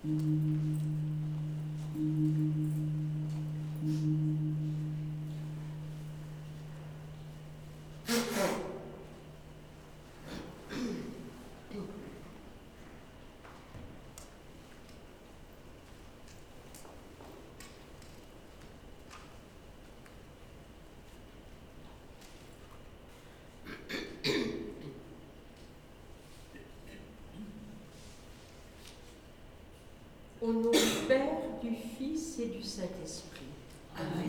Au nom du Père, du Fils et du Saint-Esprit. Amen.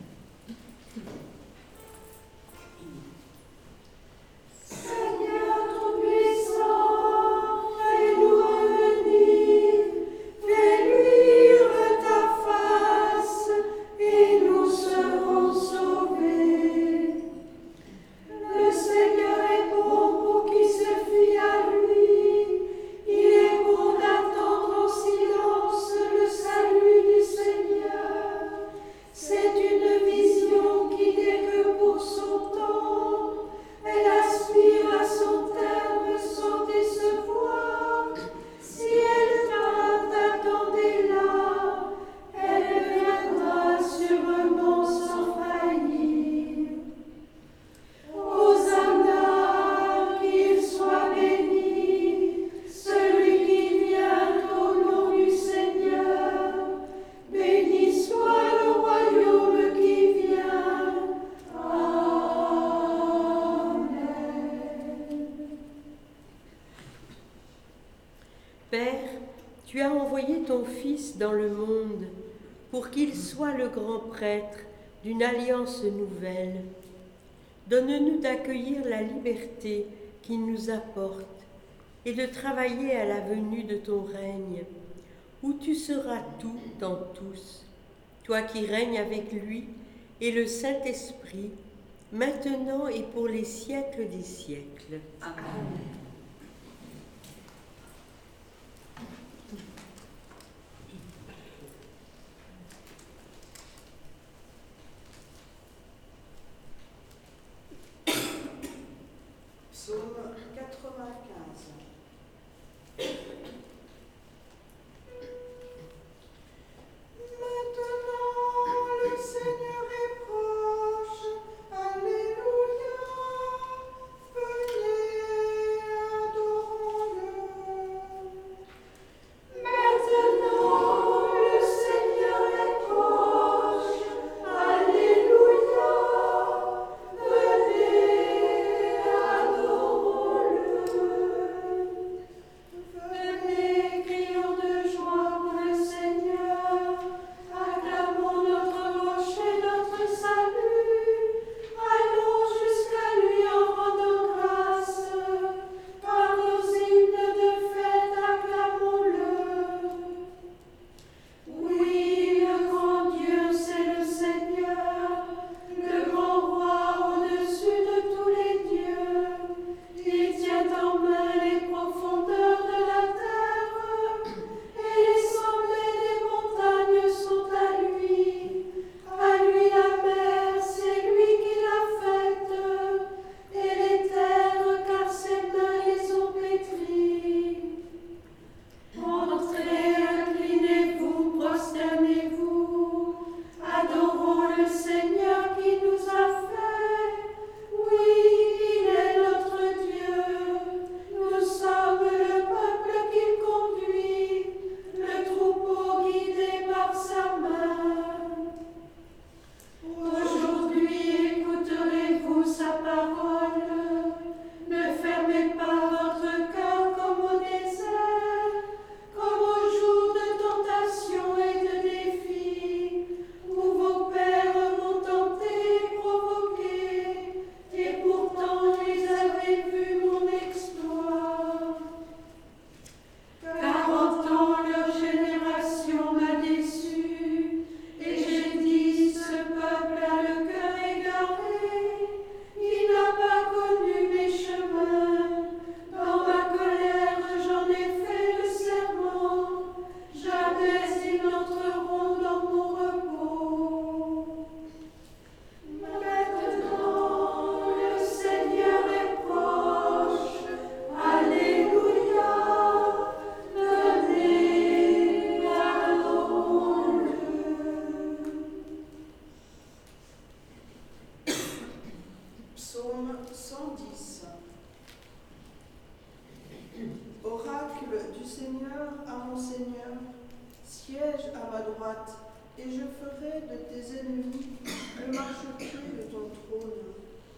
Père, tu as envoyé ton Fils dans le monde pour qu'il soit le grand prêtre d'une alliance nouvelle. Donne-nous d'accueillir la liberté qu'il nous apporte et de travailler à la venue de ton règne, où tu seras tout dans tous, toi qui règnes avec lui et le Saint-Esprit, maintenant et pour les siècles des siècles. Amen. Psaume 95. Seigneur à mon Seigneur, siège à ma droite, et je ferai de tes ennemis le marchepied de ton trône.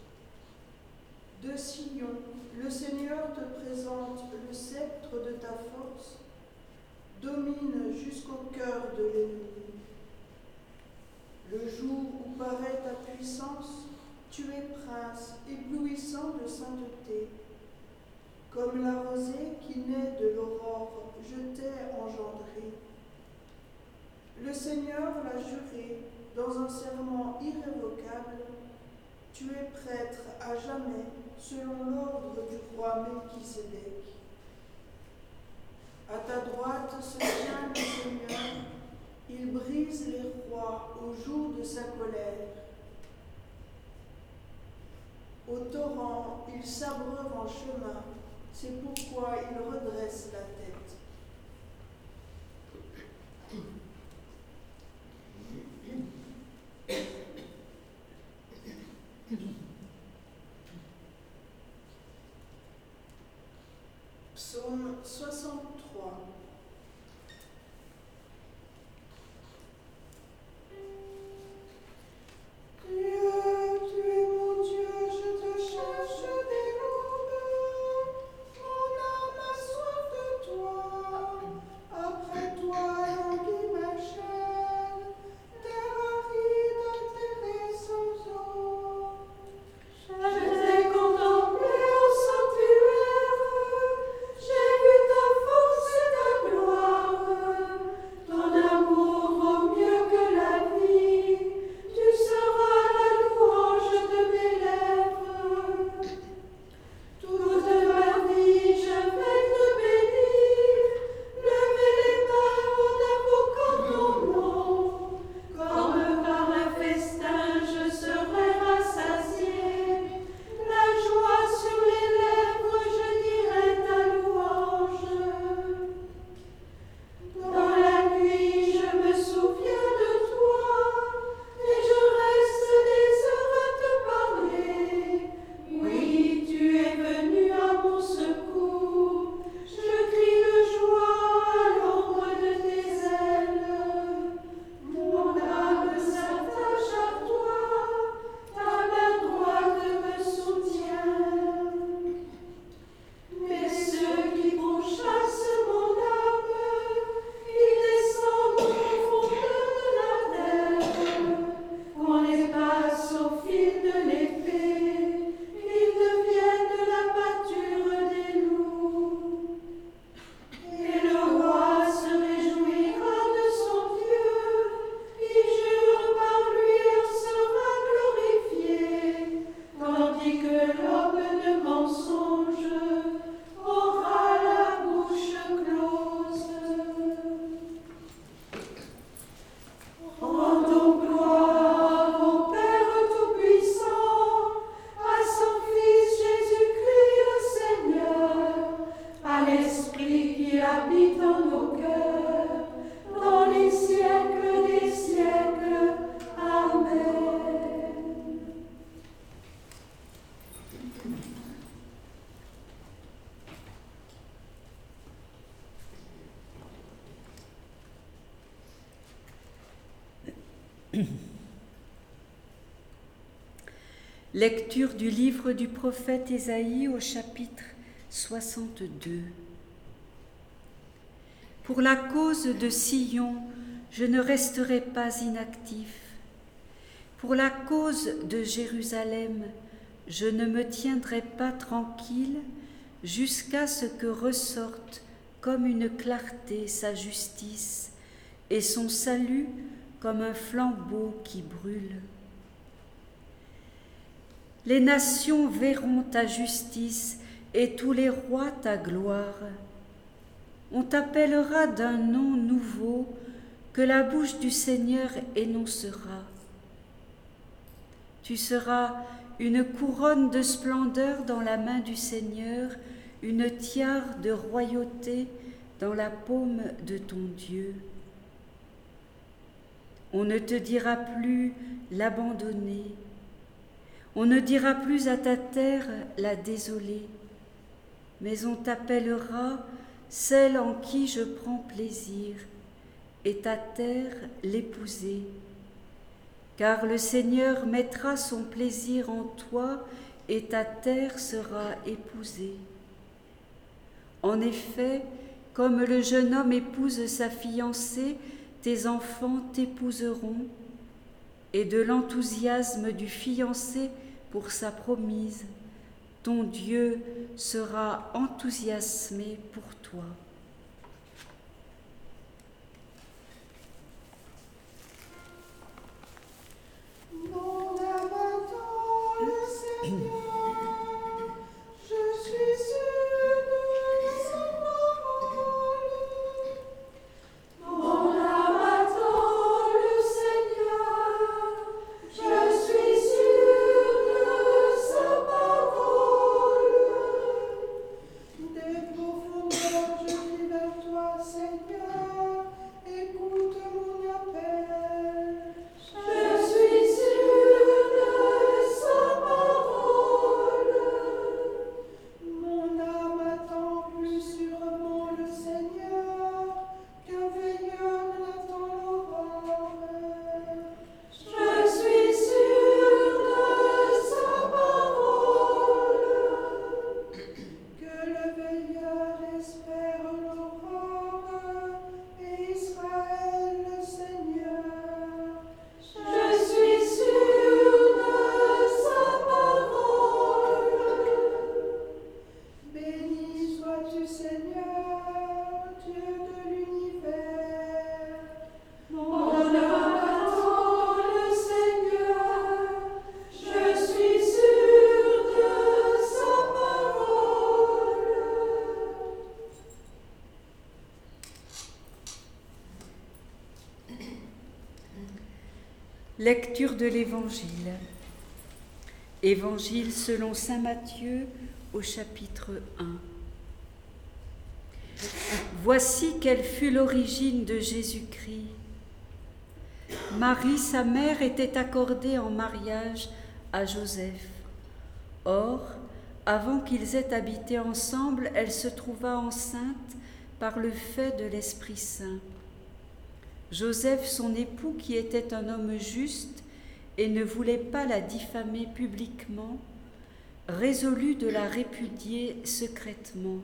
De Sion, le Seigneur te présente le sceptre de ta force, domine jusqu'au cœur de l'ennemi. Le jour où paraît ta puissance, tu es prince, éblouissant de sainteté. Comme la rosée qui naît de l'aurore, je t'ai engendré. Le Seigneur l'a juré dans un serment irrévocable. Tu es prêtre à jamais, selon l'ordre du roi Melchisédek. À ta droite se tient le Seigneur, il brise les rois au jour de sa colère. Au torrent, il s'abreuve en chemin, c'est pourquoi il redresse la tête. Psaume 63. Lecture du livre du prophète Ésaïe au chapitre 62. Pour la cause de Sion, je ne resterai pas inactif. Pour la cause de Jérusalem, je ne me tiendrai pas tranquille jusqu'à ce que ressorte comme une clarté sa justice et son salut comme un flambeau qui brûle. Les nations verront ta justice et tous les rois ta gloire. On t'appellera d'un nom nouveau que la bouche du Seigneur énoncera. Tu seras une couronne de splendeur dans la main du Seigneur, une tiare de royauté dans la paume de ton Dieu. On ne te dira plus l'abandonner. On ne dira plus à ta terre la désolée, mais on t'appellera celle en qui je prends plaisir, et ta terre l'épousée. Car le Seigneur mettra son plaisir en toi, et ta terre sera épousée. En effet, comme le jeune homme épouse sa fiancée, tes enfants t'épouseront, et de l'enthousiasme du fiancé pour sa promise, ton Dieu sera enthousiasmé pour toi. Mon âme attend le Seigneur, je suis sûre de sa parole. Mon âme attend le Seigneur, je suis sûre de sa parole. Des profondeurs je crie vers toi, Seigneur, écoute mon appel. Je suis sûre de sa parole. Mon âme attend plus sûrement le Seigneur qu'un veilleur n'attend l'aurore. Je suis sûre de sa parole. Que le veilleur espère l'aurore et Israël le Seigneur. Je suis sûre de sa parole. Béni sois-tu, Seigneur, Dieu de l'univers. Mon âme attend le Seigneur, je suis sûre de sa parole. Lecture de l'Évangile. Évangile selon saint Matthieu au chapitre 1. Voici quelle fut l'origine de Jésus-Christ. Marie, sa mère, était accordée en mariage à Joseph. Or, avant qu'ils aient habité ensemble, elle se trouva enceinte par le fait de l'Esprit Saint. Joseph, son époux, qui était un homme juste et ne voulait pas la diffamer publiquement, résolut de la répudier secrètement.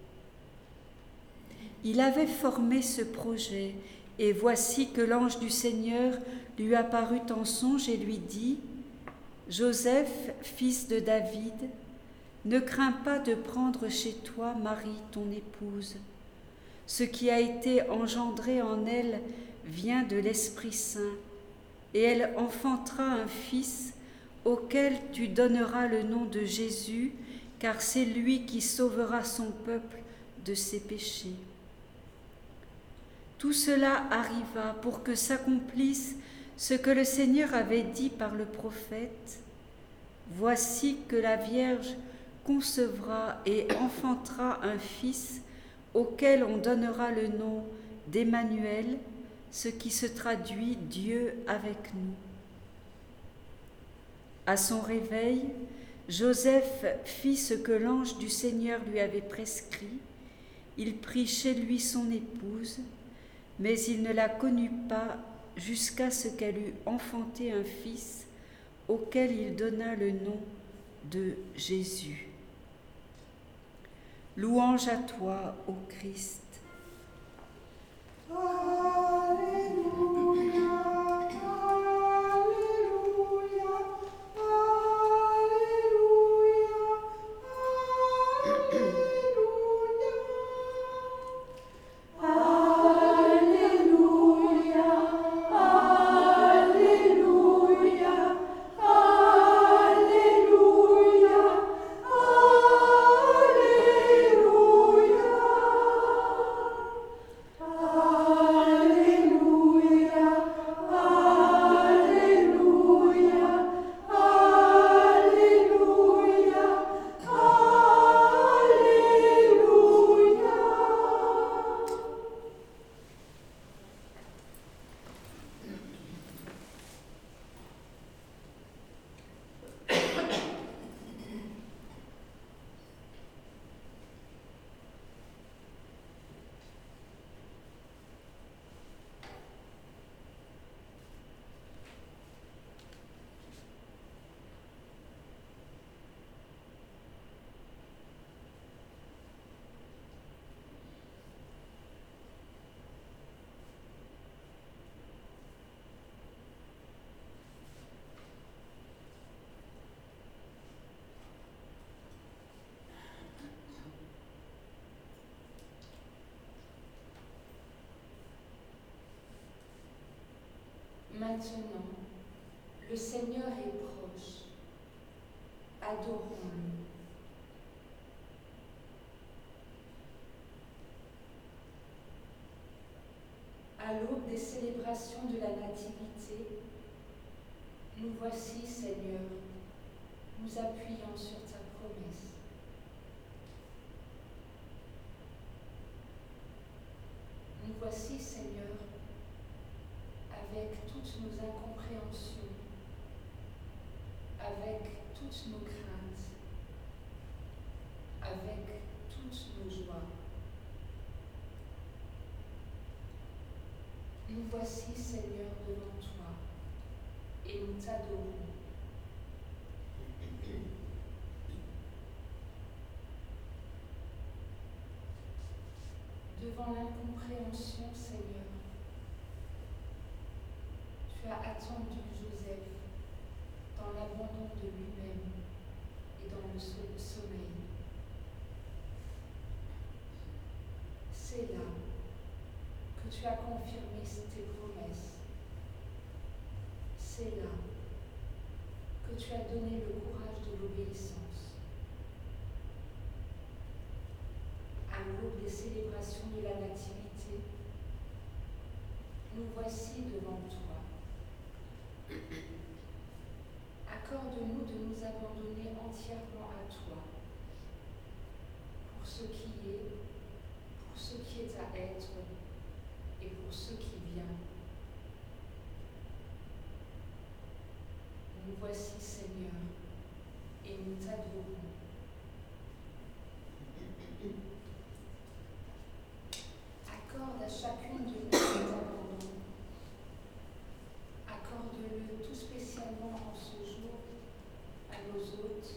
Il avait formé ce projet, et voici que l'ange du Seigneur lui apparut en songe et lui dit : « Joseph, fils de David, ne crains pas de prendre chez toi Marie, ton épouse. Ce qui a été engendré en elle vient de l'Esprit Saint, et elle enfantera un fils auquel tu donneras le nom de Jésus, car c'est lui qui sauvera son peuple de ses péchés. » Tout cela arriva pour que s'accomplisse ce que le Seigneur avait dit par le prophète : « Voici que la Vierge concevra et enfantera un fils auquel on donnera le nom d'Emmanuel, ce qui se traduit Dieu avec nous. » À son réveil, Joseph fit ce que l'ange du Seigneur lui avait prescrit. Il prit chez lui son épouse, mais il ne la connut pas jusqu'à ce qu'elle eût enfanté un fils auquel il donna le nom de Jésus. Louange à toi, ô Christ. Alléluia, Alléluia, Alléluia, Alléluia, Alléluia, Alléluia, Alléluia. Maintenant, le Seigneur est proche. Adorons-le. À l'aube des célébrations de la Nativité, nous voici, Seigneur, nous appuyant sur ta promesse. Nous voici, Seigneur, avec toutes nos incompréhensions, avec toutes nos craintes, avec toutes nos joies. Nous voici, Seigneur, devant toi, et nous t'adorons. Devant l'incompréhension, Seigneur, tu as attendu Joseph dans l'abandon de lui-même et dans le sommeil. C'est là que tu as confirmé tes promesses. C'est là que tu as donné le courage de l'obéissance. À l'aube des célébrations de la Nativité, nous voici devant toi. Accorde-nous de nous abandonner entièrement à toi, pour ce qui est, pour ce qui est à être et pour ce qui vient. Nous voici, Seigneur, et nous t'adorons. Accorde à chacune de nous cet abandon. Accorde-le tout spécialement en ce jour à nos hôtes.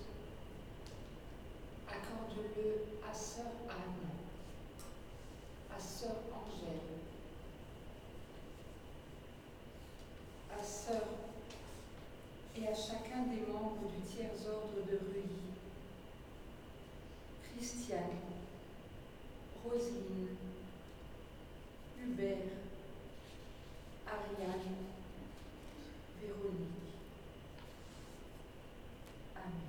Accorde-le à sœur Anne, à sœur Angèle, à sœur et à chacun des membres du tiers-ordre de Reuilly, Christiane, Roselyne, Hubert, Ariane, Véronique. Amen.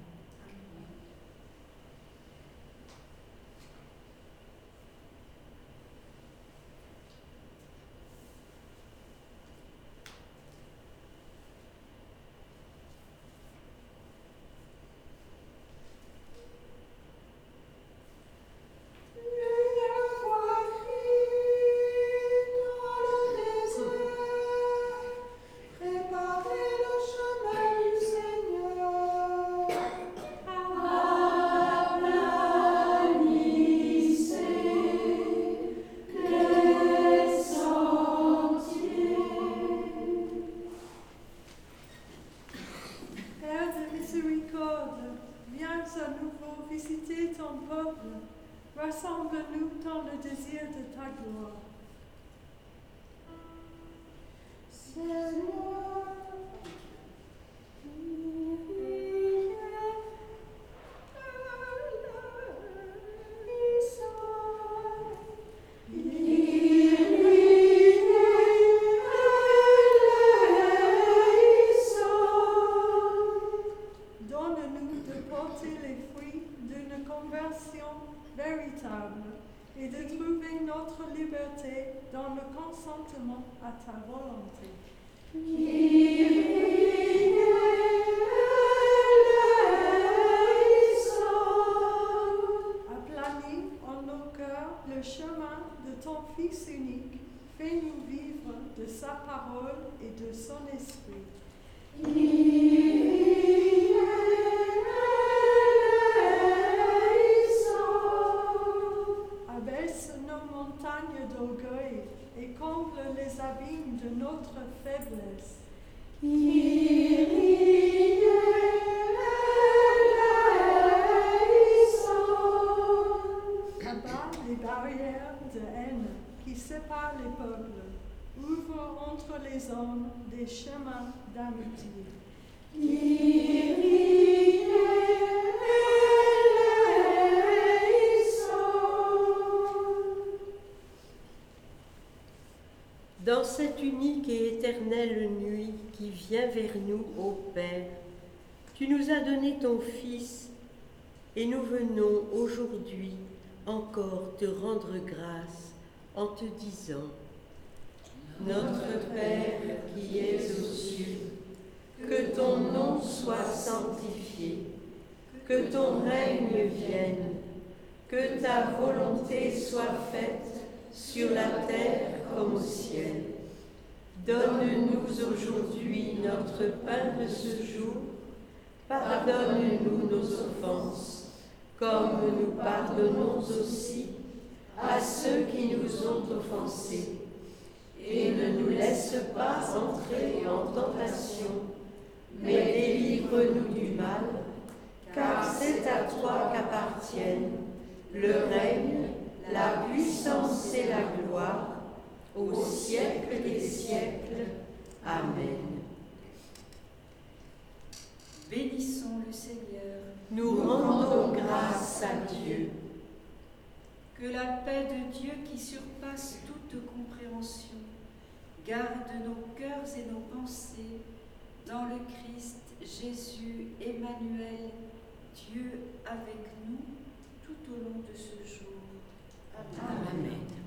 Rassemble-nous dans le désir de ta gloire. Seigneur, donne-nous de porter les fruits d'une conversion véritable et de trouver notre liberté dans le consentement à ta volonté. Aplanis en nos cœurs le chemin de ton Fils unique, fais-nous vivre de sa parole et de son esprit. Abaisse nos montagnes d'orgueil et comble les abîmes de notre faiblesse. Abat les barrières de haine qui séparent les peuples. Ouvre entre les hommes des chemins d'amitié. Dans cette unique et éternelle nuit qui vient vers nous, ô Père, tu nous as donné ton Fils et nous venons aujourd'hui encore te rendre grâce en te disant: Notre Père qui es aux cieux, que ton nom soit sanctifié, que ton règne vienne, que ta volonté soit faite sur la terre comme au ciel. Donne-nous aujourd'hui notre pain de ce jour. Pardonne-nous nos offenses, comme nous pardonnons aussi à ceux qui nous ont offensés. Et ne nous laisse pas entrer en tentation, mais délivre-nous du mal, car c'est à toi qu'appartiennent le règne, la puissance et la gloire, au siècle des siècles. Amen. Bénissons le Seigneur. Nous rendons grâce à Dieu. Que la paix de Dieu qui surpasse toute compréhension garde nos cœurs et nos pensées dans le Christ Jésus Emmanuel, Dieu avec nous tout au long de ce jour. Amen.